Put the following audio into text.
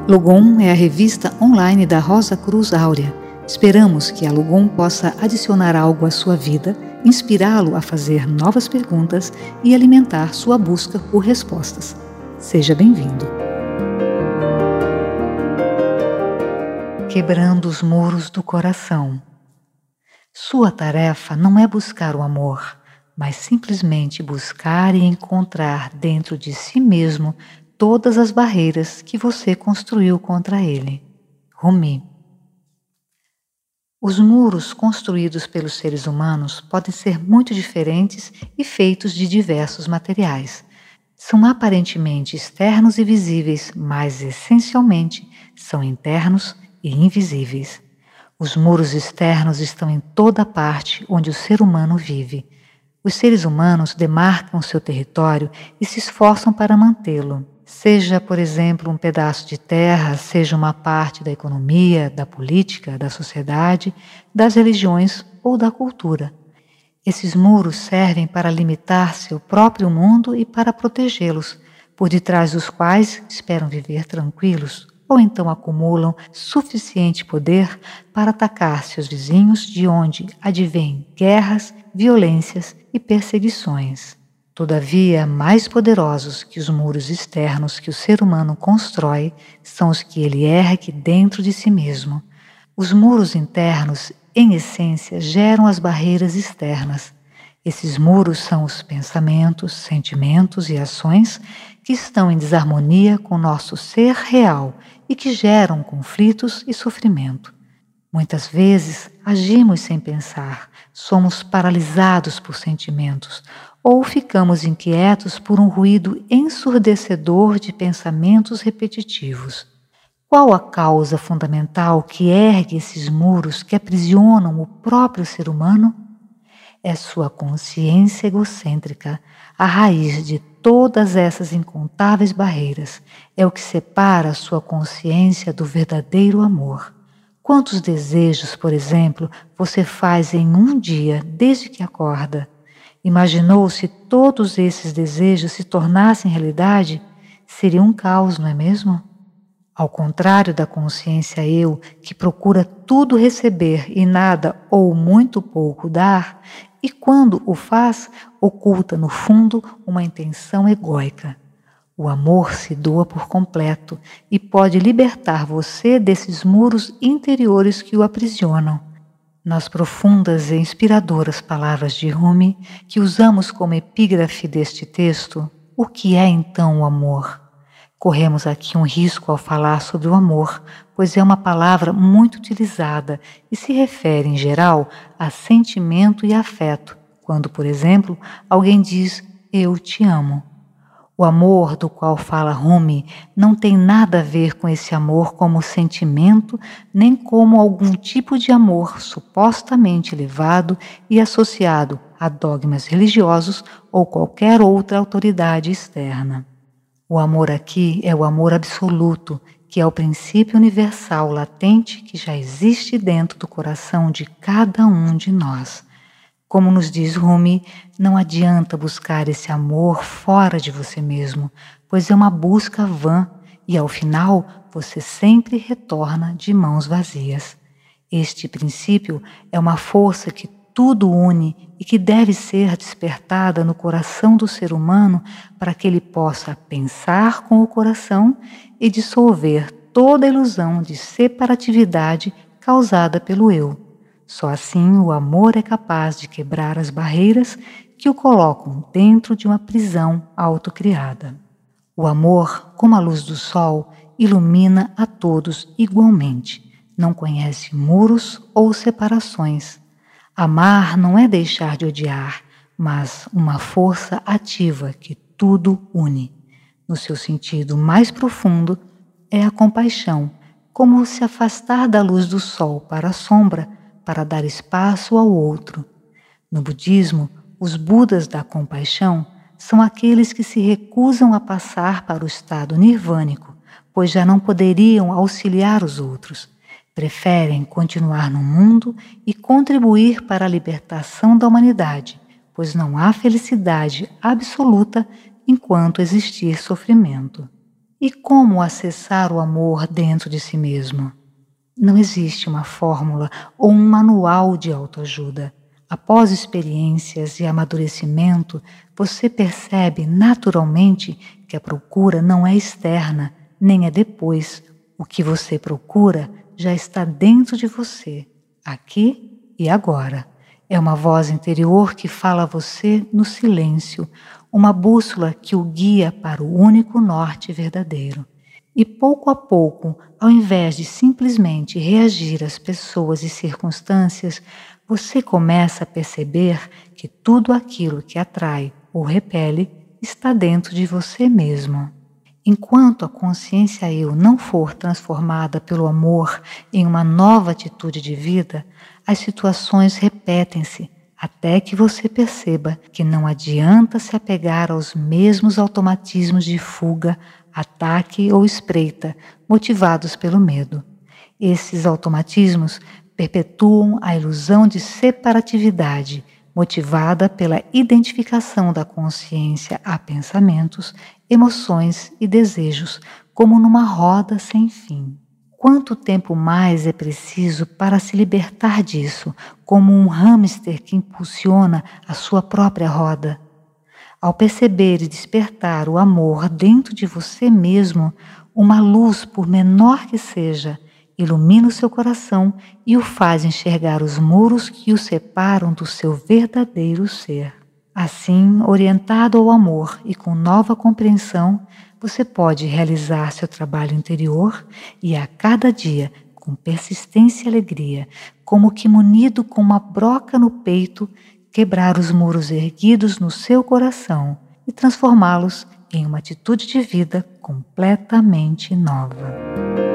Logom é a revista online da Rosa Cruz Áurea. Esperamos que a Logom possa adicionar algo à sua vida, inspirá-lo a fazer novas perguntas e alimentar sua busca por respostas. Seja bem-vindo. Quebrando os muros do coração. Sua tarefa não é buscar o amor, mas simplesmente buscar e encontrar dentro de si mesmo todas as barreiras que você construiu contra ele. Rumi. Os muros construídos pelos seres humanos podem ser muito diferentes e feitos de diversos materiais. São aparentemente externos e visíveis, mas essencialmente são internos e invisíveis. Os muros externos estão em toda parte onde o ser humano vive. Os seres humanos demarcam seu território e se esforçam para mantê-lo. Seja, por exemplo, um pedaço de terra, seja uma parte da economia, da política, da sociedade, das religiões ou da cultura. Esses muros servem para limitar seu próprio mundo e para protegê-los, por detrás dos quais esperam viver tranquilos ou então acumulam suficiente poder para atacar seus vizinhos, de onde advêm guerras, violências e perseguições. Todavia, mais poderosos que os muros externos que o ser humano constrói são os que ele ergue dentro de si mesmo. Os muros internos, em essência, geram as barreiras externas. Esses muros são os pensamentos, sentimentos e ações que estão em desarmonia com nosso ser real e que geram conflitos e sofrimento. Muitas vezes agimos sem pensar, somos paralisados por sentimentos ou ficamos inquietos por um ruído ensurdecedor de pensamentos repetitivos. Qual a causa fundamental que ergue esses muros que aprisionam o próprio ser humano? É sua consciência egocêntrica, a raiz de todas essas incontáveis barreiras. É o que separa sua consciência do verdadeiro amor. Quantos desejos, por exemplo, você faz em um dia desde que acorda? Imaginou se todos esses desejos se tornassem realidade? Seria um caos, não é mesmo? Ao contrário da consciência eu, que procura tudo receber e nada ou muito pouco dar, e quando o faz, oculta no fundo uma intenção egóica. O amor se doa por completo e pode libertar você desses muros interiores que o aprisionam. Nas profundas e inspiradoras palavras de Rumi, que usamos como epígrafe deste texto, o que é então o amor? Corremos aqui um risco ao falar sobre o amor, pois é uma palavra muito utilizada e se refere, em geral, a sentimento e afeto, quando, por exemplo, alguém diz "eu te amo". O amor do qual fala Rumi não tem nada a ver com esse amor como sentimento, nem como algum tipo de amor supostamente elevado e associado a dogmas religiosos ou qualquer outra autoridade externa. O amor aqui é o amor absoluto, que é o princípio universal latente que já existe dentro do coração de cada um de nós. Como nos diz Rumi, não adianta buscar esse amor fora de você mesmo, pois é uma busca vã e, ao final, você sempre retorna de mãos vazias. Este princípio é uma força que tudo une e que deve ser despertada no coração do ser humano para que ele possa pensar com o coração e dissolver toda a ilusão de separatividade causada pelo eu. Só assim o amor é capaz de quebrar as barreiras que o colocam dentro de uma prisão autocriada. O amor, como a luz do sol, ilumina a todos igualmente. Não conhece muros ou separações. Amar não é deixar de odiar, mas uma força ativa que tudo une. No seu sentido mais profundo, é a compaixão, como se afastar da luz do sol para a sombra, para dar espaço ao outro. No budismo, os Budas da compaixão são aqueles que se recusam a passar para o estado nirvânico, pois já não poderiam auxiliar os outros. Preferem continuar no mundo e contribuir para a libertação da humanidade, pois não há felicidade absoluta enquanto existir sofrimento. E como acessar o amor dentro de si mesmo? Não existe uma fórmula ou um manual de autoajuda. Após experiências e amadurecimento, você percebe naturalmente que a procura não é externa, nem é depois. O que você procura já está dentro de você, aqui e agora. É uma voz interior que fala a você no silêncio, uma bússola que o guia para o único norte verdadeiro. E pouco a pouco, ao invés de simplesmente reagir às pessoas e circunstâncias, você começa a perceber que tudo aquilo que atrai ou repele está dentro de você mesmo. Enquanto a consciência eu não for transformada pelo amor em uma nova atitude de vida, as situações repetem-se até que você perceba que não adianta se apegar aos mesmos automatismos de fuga, ataque ou espreita motivados pelo medo. Esses automatismos perpetuam a ilusão de separatividade, motivada pela identificação da consciência a pensamentos, emoções e desejos, como numa roda sem fim. Quanto tempo mais é preciso para se libertar disso, como um hamster que impulsiona a sua própria roda? Ao perceber e despertar o amor dentro de você mesmo, uma luz, por menor que seja, ilumina o seu coração e o faz enxergar os muros que o separam do seu verdadeiro ser. Assim, orientado ao amor e com nova compreensão, você pode realizar seu trabalho interior e a cada dia, com persistência e alegria, como que munido com uma broca no peito, quebrar os muros erguidos no seu coração e transformá-los em uma atitude de vida completamente nova.